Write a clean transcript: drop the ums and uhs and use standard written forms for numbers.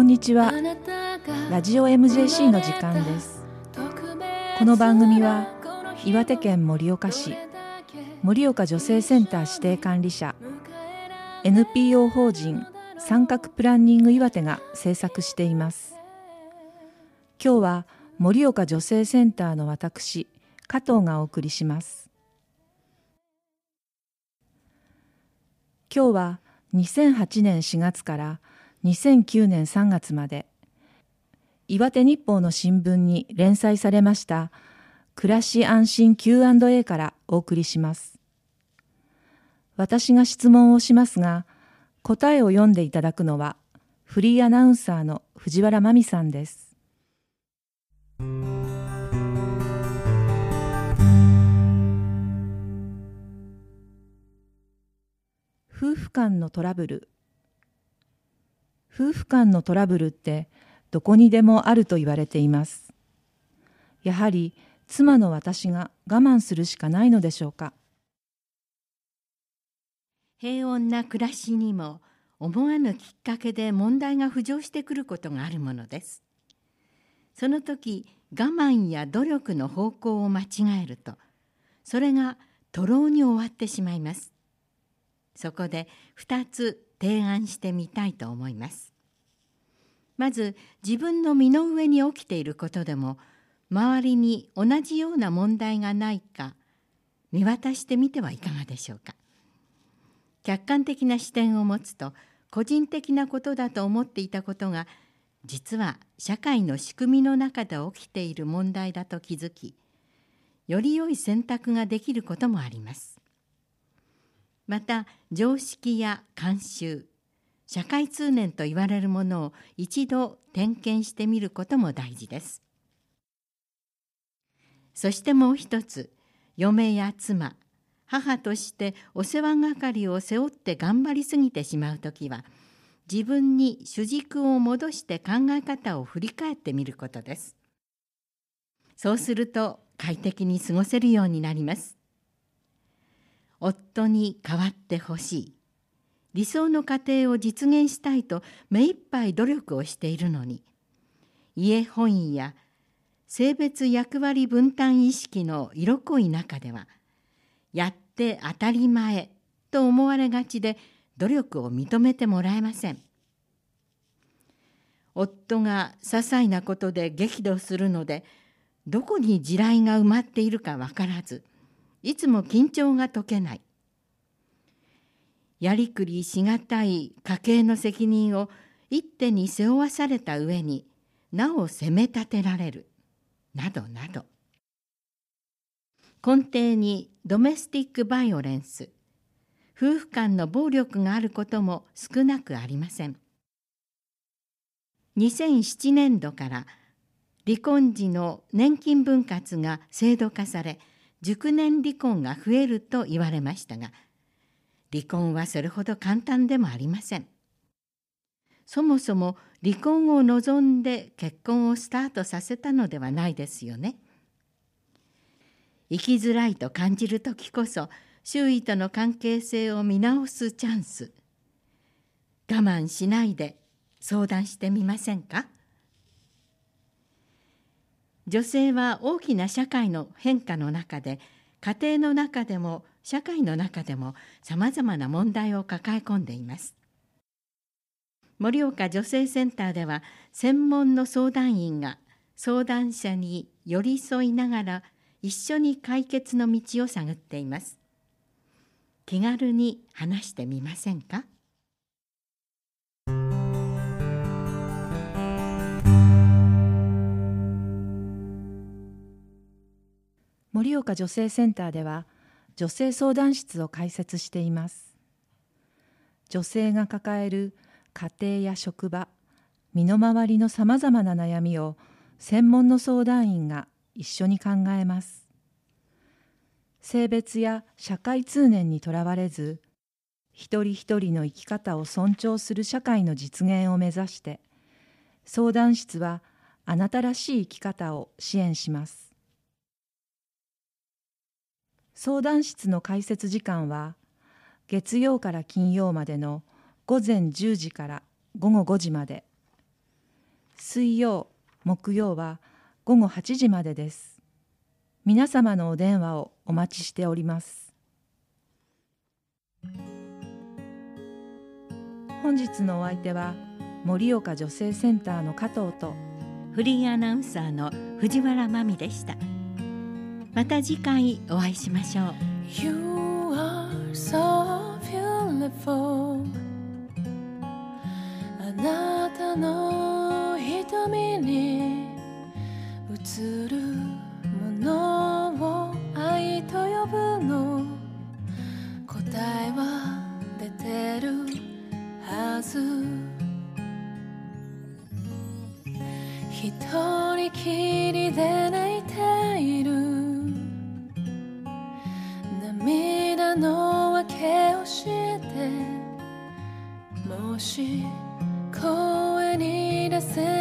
んにちは。ラジオ MJC の時間です。この番組は岩手県盛岡市盛岡女性センター指定管理者 NPO 法人三角プランニング岩手が制作しています。今日は盛岡女性センターの私加藤がお送りします。今日は2008年4月から2009年3月まで岩手日報の新聞に連載されました暮らし安心 Q&A からお送りします。私が質問をしますが、答えを読んでいただくのはフリーアナウンサーの藤原真美さんです。夫婦間のトラブル。夫婦間のトラブルってどこにでもあると言われています。やはり妻の私が我慢するしかないのでしょうか。 平穏な暮らしにも思わぬきっかけで問題が浮上してくることがあるものです。その時、我慢や努力の方向を間違えると、それが徒労に終わってしまいます。そこで2つ提案してみたいと思います。まず、自分の身の上に起きていることでも、周りに同じような問題がないか見渡してみてはいかがでしょうか。客観的な視点を持つと、個人的なことだと思っていたことが、実は社会の仕組みの中で起きている問題だと気づき、より良い選択ができることもあります。また、常識や慣習、社会通念と言われるものを一度点検してみることも大事です。そしてもう一つ、嫁や妻、母としてお世話係を背負って頑張りすぎてしまうときは、自分に主軸を戻して考え方を振り返ってみることです。そうすると快適に過ごせるようになります。夫に変わってほしい。理想の家庭を実現したいと目いっぱい努力をしているのに、家本位や性別役割分担意識の色濃い中では、やって当たり前と思われがちで努力を認めてもらえません。夫が些細なことで激怒するので、どこに地雷が埋まっているか分からず、いつも緊張が解けない。やりくりしがたい家計の責任を一手に背負わされた上に、なお責め立てられる、などなど。根底にドメスティックバイオレンス、夫婦間の暴力があることも少なくありません。2007年度から離婚時の年金分割が制度化され、熟年離婚が増えると言われましたが、離婚はそれほど簡単でもありません。そもそも離婚を望んで結婚をスタートさせたのではないですよね。生きづらいと感じるときこそ、周囲との関係性を見直すチャンス。我慢しないで相談してみませんか。女性は大きな社会の変化の中で、家庭の中でも社会の中でもさまざまな問題を抱え込んでいます。盛岡女性センターでは、専門の相談員が相談者に寄り添いながら一緒に解決の道を探っています。気軽に話してみませんか。 盛岡女性センターでは女性相談室を開設しています。女性が抱える家庭や職場、身の回りのさまざまな悩みを専門の相談員が一緒に考えます。性別や社会通念にとらわれず、一人一人の生き方を尊重する社会の実現を目指して、相談室はあなたらしい生き方を支援します。相談室の開設時間は、月曜から金曜までの午前10時から午後5時まで、 水曜、木曜は午後8時までです。皆様のお電話をお待ちしております。本日のお相手は盛岡女性センターの加藤とフリーアナウンサーの藤原真美でした。また次回お会いしましょう。 You are so beautiful あなたの瞳に映るものを愛と呼ぶの答えは出てるはず一人きりで泣いている涙の訳をしてもし声に出せ